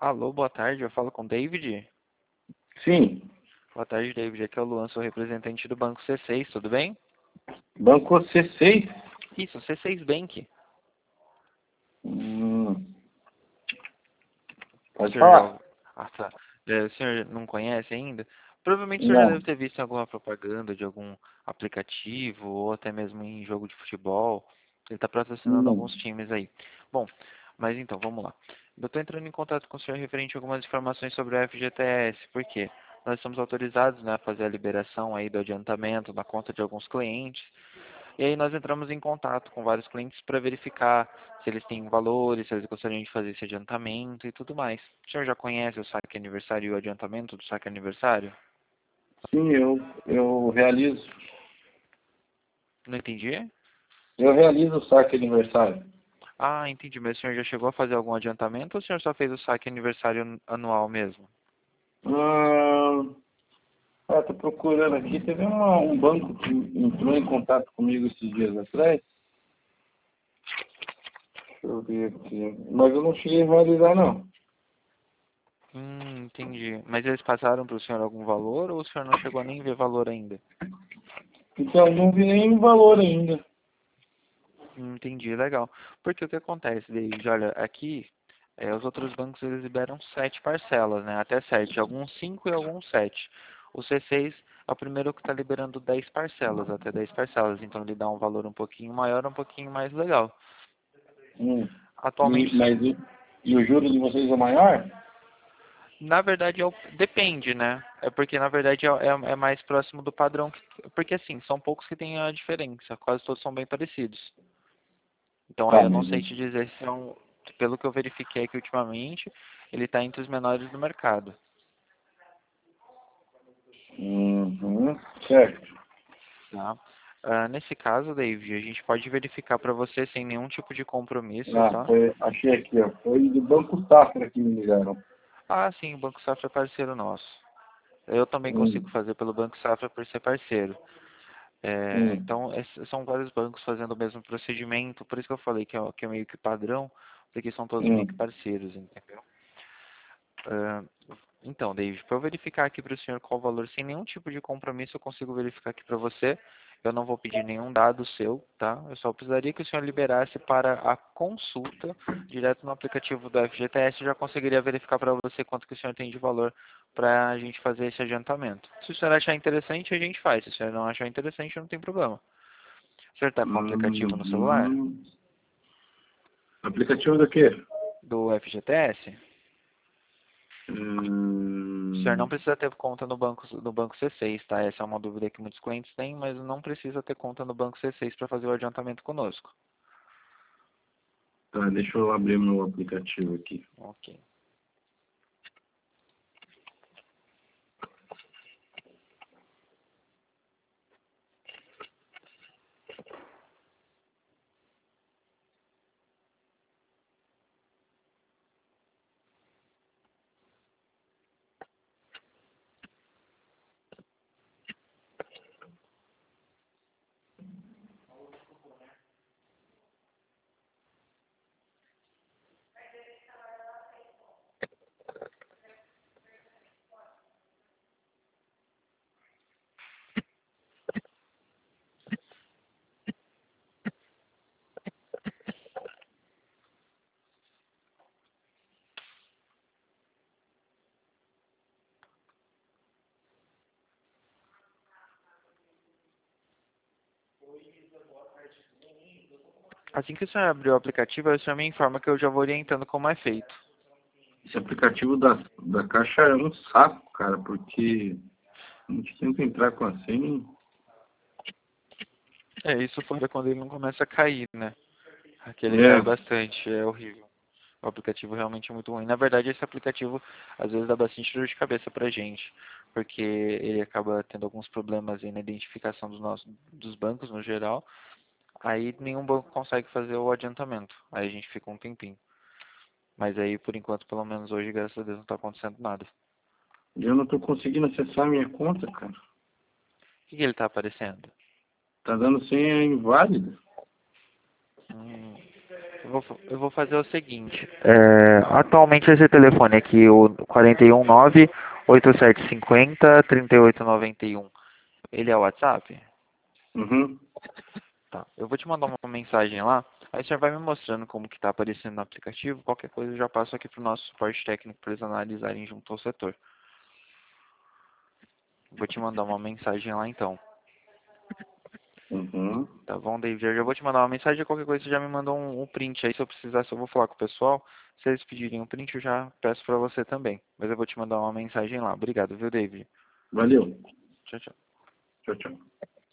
Alô, boa tarde, eu falo com o David. Sim, Boa tarde, David. Aqui é o Luan, sou representante do Banco C6, tudo bem? Banco C6. Isso, C6 Bank. Hum, O pode senhor já... falar. Ah, tá. O senhor não conhece ainda? Provavelmente o senhor já Não. deve ter visto alguma propaganda de algum aplicativo ou até mesmo em jogo de futebol. Ele está patrocinando Não. alguns times aí. Bom, mas então, vamos lá. Eu estou entrando em contato com o senhor referente a algumas informações sobre o FGTS. Por quê? Nós somos autorizados, né, a fazer a liberação aí do adiantamento na conta de alguns clientes. E aí nós entramos em contato com vários clientes para verificar se eles têm valores, se eles gostariam de fazer esse adiantamento e tudo mais. O senhor já conhece o saque aniversário e o adiantamento do saque aniversário? Sim, eu realizo. Não entendi? Eu realizo o saque aniversário. Ah, entendi. Mas o senhor já chegou a fazer algum adiantamento ou o senhor só fez o saque aniversário anual mesmo? Tô procurando aqui. Teve um banco que entrou em contato comigo esses dias atrás. Deixa eu ver aqui. Mas eu não cheguei a realizar, não. Entendi. Mas eles passaram para o senhor algum valor ou o senhor não chegou a nem ver valor ainda? Então, não vi nenhum valor ainda. Entendi, legal. Porque o que acontece, David? Olha, aqui os outros bancos eles liberam 7 parcelas, né? Até 7, alguns 5 e alguns 7. O C6 é o primeiro que está liberando 10 parcelas, até 10 parcelas. Então ele dá um valor um pouquinho maior, um pouquinho mais legal. Hum. Atualmente, E o juro de vocês é maior? na verdade, depende, né? É porque na verdade é mais próximo do padrão. Porque assim, são poucos que têm a diferença. Quase todos são bem parecidos. Então aí Tá, eu não mas... sei te dizer se são, pelo que eu verifiquei aqui ultimamente, ele está entre os menores do mercado, Uhum, certo. tá? Nesse caso, David, a gente pode verificar para você sem nenhum tipo de compromisso, tá? Achei aqui, ó. Foi do Banco Safra que me ligaram. Ah, sim, o Banco Safra é parceiro nosso. Eu também consigo Hum, fazer pelo Banco Safra por ser parceiro. hum, Então, são vários bancos fazendo o mesmo procedimento, por isso que eu falei que é meio que padrão, porque são todos meio que hum. parceiros, entendeu? Ah, então, David, para eu verificar aqui para o senhor qual o valor, sem nenhum tipo de compromisso, eu consigo verificar aqui para você. Eu não vou pedir nenhum dado seu, tá? Eu só precisaria que o senhor liberasse para a consulta direto no aplicativo do FGTS. Eu já conseguiria verificar para você quanto que o senhor tem de valor para a gente fazer esse adiantamento. Se o senhor achar interessante, a gente faz. Se o senhor não achar interessante, não tem problema. O senhor está com o aplicativo no celular Uhum. Aplicativo do quê? do FGTS? O senhor não Hum, precisa ter conta no banco C6, tá? Essa é uma dúvida que muitos clientes têm, mas não precisa ter conta no banco C6 para fazer o adiantamento conosco. tá, deixa eu abrir meu aplicativo aqui. Ok. Assim que o senhor abrir o aplicativo, o senhor me informa que eu já vou orientando como é feito. Esse aplicativo da Caixa é um saco, cara, porque a gente tenta entrar com a senha. Isso fora quando ele não começa a cair, né? Aqui ele cai É, bastante, é horrível. O aplicativo realmente é muito ruim. Na verdade, esse aplicativo às vezes dá bastante dor de cabeça pra gente, porque ele acaba tendo alguns problemas aí na identificação dos bancos no geral. Aí nenhum banco consegue fazer o adiantamento. Aí a gente fica um tempinho. Mas aí, por enquanto, pelo menos hoje, graças a Deus, não está acontecendo nada. eu não tô conseguindo acessar a minha conta, cara. O que ele está aparecendo? Tá dando senha inválida. Hum, eu vou fazer o seguinte. Atualmente esse telefone aqui, o 419-8750-3891, ele é o WhatsApp? Uhum. Tá. Eu vou te mandar uma mensagem lá, aí você vai me mostrando como que tá aparecendo no aplicativo. Qualquer coisa eu já passo aqui pro nosso suporte técnico para eles analisarem junto ao setor. Vou te mandar uma mensagem lá então. Uhum. Tá bom, David? Eu já vou te mandar uma mensagem, qualquer coisa você já me manda um print aí, se eu precisar, se eu vou falar com o pessoal, se eles pedirem um print eu já peço pra você também. Mas eu vou te mandar uma mensagem lá. Obrigado, viu, David? Valeu. Tchau, tchau. Tchau, tchau.